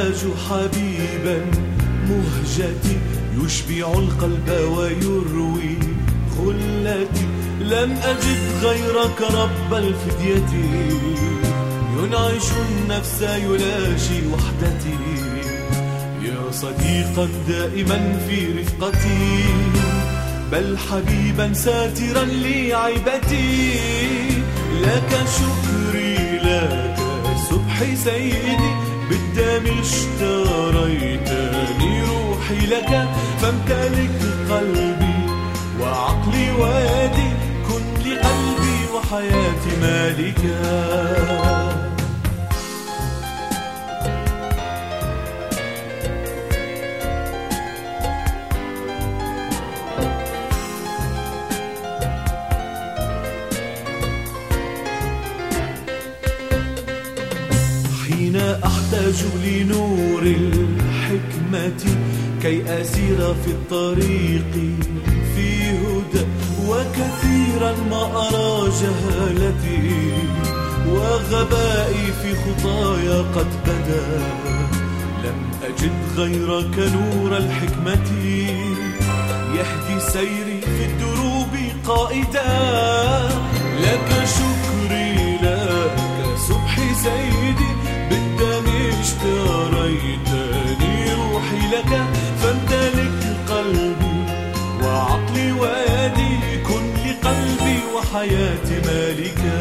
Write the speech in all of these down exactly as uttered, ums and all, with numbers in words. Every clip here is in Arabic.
أحتاج حبيبا مهجتي يشبع القلب ويروي خلتي. لم أجد غيرك رب الفدية ينعش النفس يلاشي وحدتي. يا صديقا دائما في رفقتي بل حبيبا ساترا لي عيبتي. لك شكري لك سبحي سيدي بالدم اشتريتني روحي لك. فامتلك قلبي وعقلي ويدي كن لقلبي وحياتي مالكا. حين أحتاج لنور الحكمة كي أسير في الطريق في هدى وكثيرا ما أرى جهالتي وغبائي في خطايا قد بدا. لم أجد غيرك نور الحكمة يهدي سيري في الدروب قائدا. لك شكري لك سبحي سيدي بالدم اشتريتني روحي لك. فامتلك قلبي وعقلي ويدي كن لقلبي وحياتي مالكا.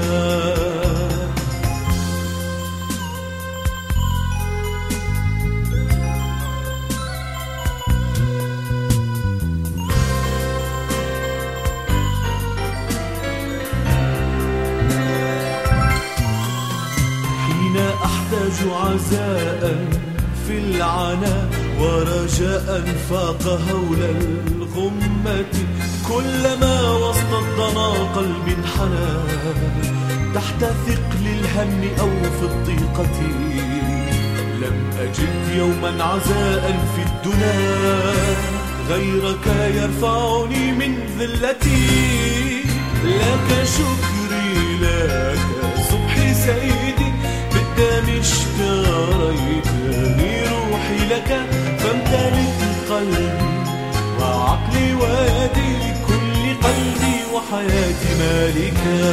أحتاج عزاء في العنا ورجاء فاق هول الغمة. كلما وسط الضنا قلب انحنى تحت ثقل الهم أو في الضيقة. لم أجد يوما عزاء في الدنا غيرك يرفعني من ذلتي. لك شكري لك سبحي سيدي بالدم اشتريتني روحي لك. فامتلك قلبي وعقلي ويدي كل قلبي وحياتي مالكا.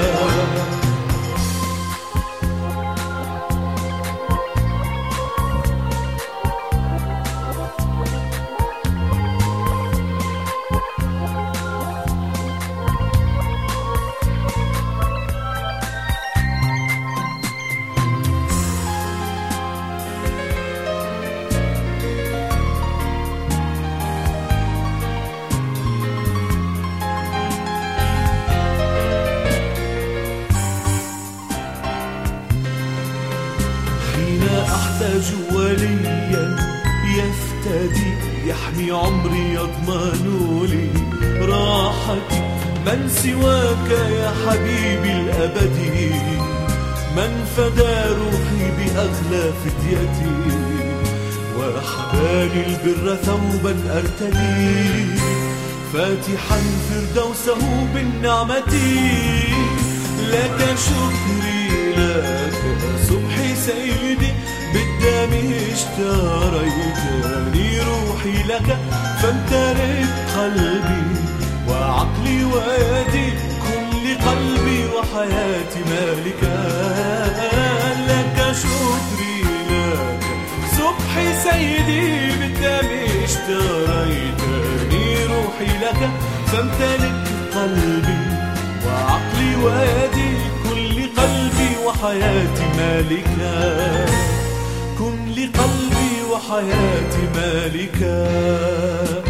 أحتاج وليا يفتدي يحمي عمري يضمن لي راحتي. من سواك يا حبيبي الأبدي من فدى روحي بأغلى فديتي. وحباني البر ثوبا أرتدي فاتحا فردوسه بالنعمة. لك شكري لك سبحي سيدي بالدم اشتريتني روحي لك. فامتلك قلبي وعقلي ويدي كل قلبي وحياتي مالكا. لك شكري لك سبحي سيدي بالدم اشتريتني روحي لك. فامتلك قلبي وعقلي ويدي كل قلبي وحياتي مالكا. كن لقلبي وحياتي مالكا.